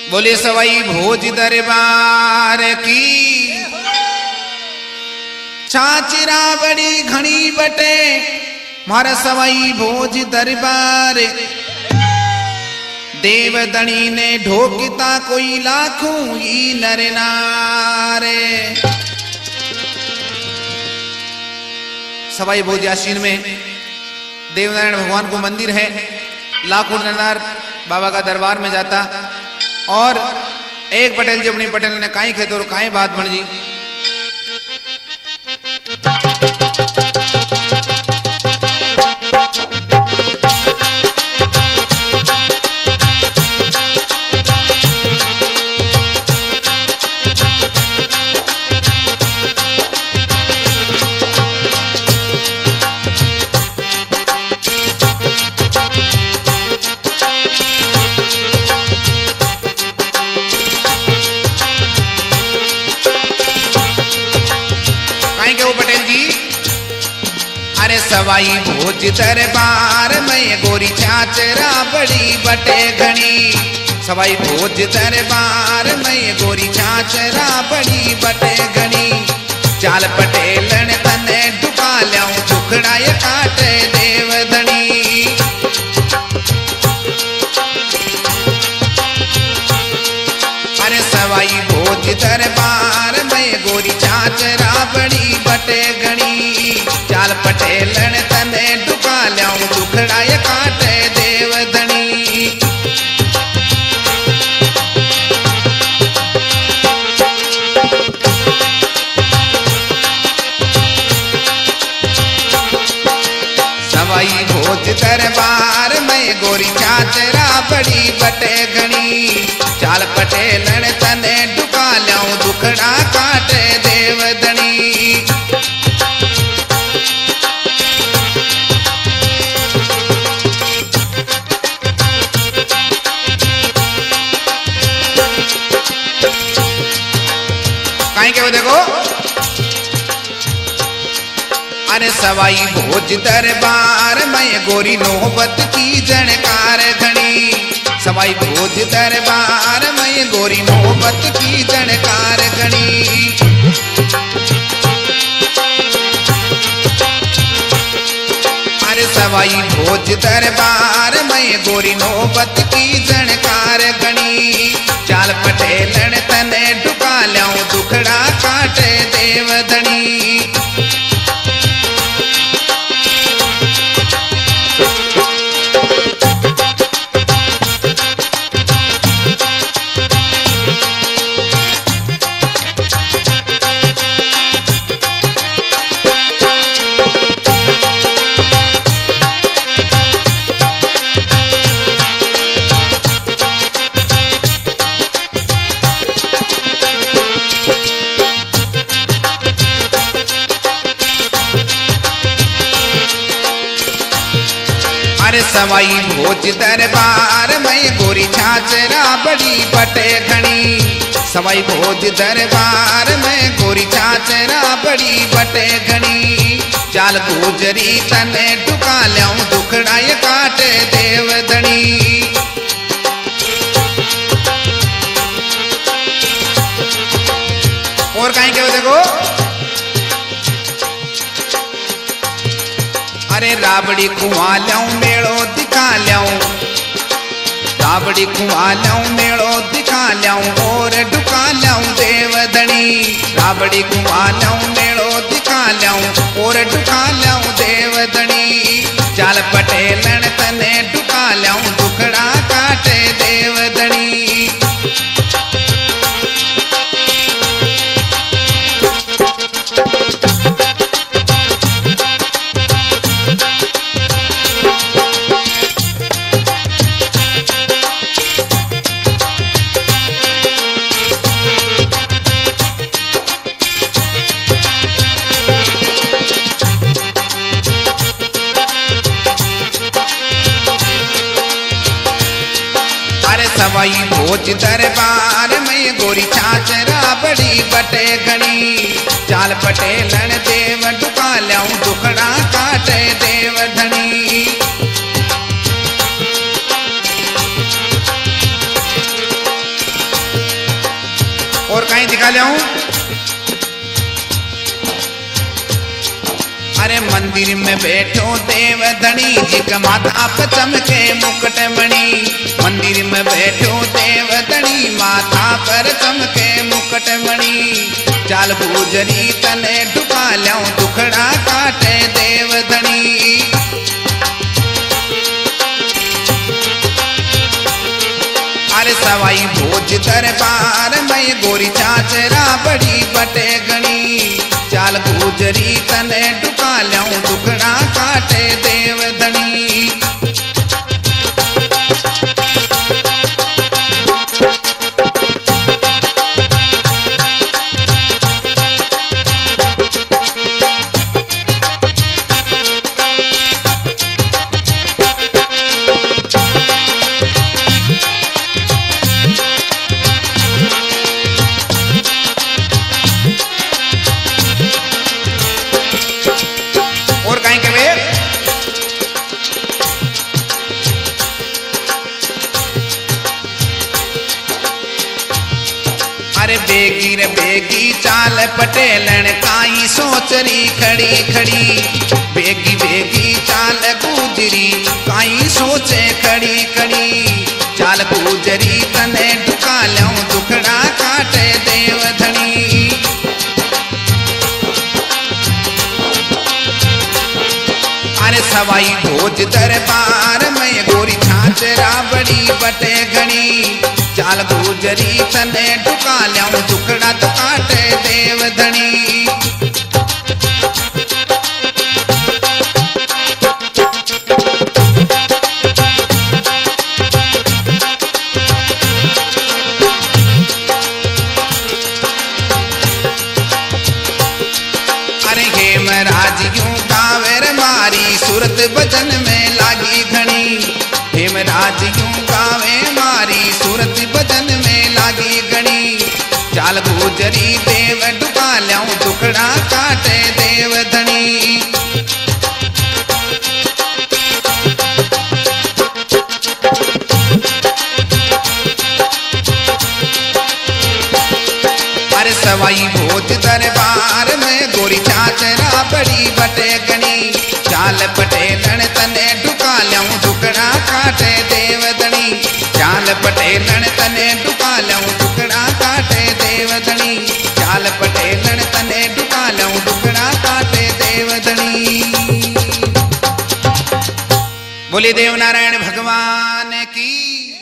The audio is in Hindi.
बोले सवाई भोज दरबार की। छाचरा बड़ी घनी बटे मारा सवाई भोज दरबार। देवदणी ने ढोकिता कोई लाखों ही नर नारे। सवाई भोज आशीन में देवनारायण भगवान को मंदिर है। लाखों नर बाबा का दरबार में जाता और एक पटेल जी अपनी पटेल ने काई खेत और काई बात बन जी। सवाई भोज दरबार में गोरी छाचरा बड़ी बटे घनी। सवाई भोज दरबार में गोरी छाचरा बड़ी बटे घनी। चाल पटेलन तने डुका ल्याऊं दुखड़ा ये काटे देवधनी। अरे सवाई भोज दरबार में गोरी छाचरा बड़ी बटे घनी। चाल पटेलन तने डुका ल्याऊं दुखड़ा ये काटे देवधनी। सवाई भोज दरबार में गोरी छाचरा बड़ी बटे घनी। चाल पटेलन तने डुका ल्याऊं दुखड़ा काटे देवधनी। देखो अरे सवाई भोज दरबार में गोरी नौबत की जनकार घनी। सवाई भोज दरबार में गोरी नौबत की जनकार घनी। अरे सवाई भोज दरबार में गोरी नौबत की जनकार घनी। चाल पटेलन तने डुका ल्याऊं दुखड़ा काटे देवधनी। सवाई भोज दरबार में गोरी छाचरा बड़ी बटे घनी। सवाई भोज दरबार में गोरी छाचरा बड़ी बटे घनी। चाल गुजरी तने डुका ल्याऊं दुखड़ा ये काटे देवधनी। और कहीं के देखो अरे राबड़ी कुआ ल्याऊं मेड़ो दिखा ल्याऊं। राबड़ी कुआ ल्याऊं मेड़ो दिखा ल्याऊं और डुका ल्याऊं देवधनी। राबड़ी कुआ ल्याऊं मेड़ो दिखा ल्याऊं और डुका ल्याऊं देवधनी। चाल पटेलन तने डुका ल्याऊं दुखड़ा काटे देवधनी। सवाई भोज दरबार में गोरी छाचरा बड़ी बटे घनी। चाल पटेलन देव डुका ल्याऊं दुखड़ा काटे देवधनी। जाऊं। अरे मंदिर में बैठो देव धनी जी का माथा पे चमके मुकुट मणि। मंदिर में बैठो देव धनी माथा पर चमके मुकुट मणि। चाल गुजरी तने डुका ल्याऊं दुखड़ा काटे देव धनी। अरे सवाई भोज दरबार में गोरी चाचरा बड़ी बटे गणी। चाल गुजरी तने डुका ल्याऊं दुखड़ा काटे देव धनी। और कहीं के वे अरे बेगी रे बेगी चाल पटेलन काई सोचरी खड़ी खड़ी। बेगी बेगी चाल गुजरी काई सोचे खड़ी खड़ी। चाल गुजरी तने डुका ल्याऊं दुखड़ा काटे देव धनी। अरे सवाई भोज दरबार में गोरी छाचरा बड़ी बटे घनी। चाल गुजरी तने डुका ल्याऊं दुखड़ा तो काटे देव धनी। अरे हेमराज यूं गावेर मारी सूरत भजन में लागी घनी। हेमराज यूं गावे मारी सूरत भजन में लागी घनी। चाल गुजरी देव डुका ल्याऊं दुखड़ा काटे देव धनी। अरे सवाई भोज दरबार में गोरी चाचरा बड़ी बटे गणी। चाल पटेलन तने डुका ल्याऊं दुखड़ा काटे देव धनी। चाल पटेलन तने डुका ल्याऊं दुखड़ा काटे देव धनी। चाल पटेलन तने डुका ल्याऊं दुखड़ा काटे देव धनी। बोले देव नारायण भगवान की।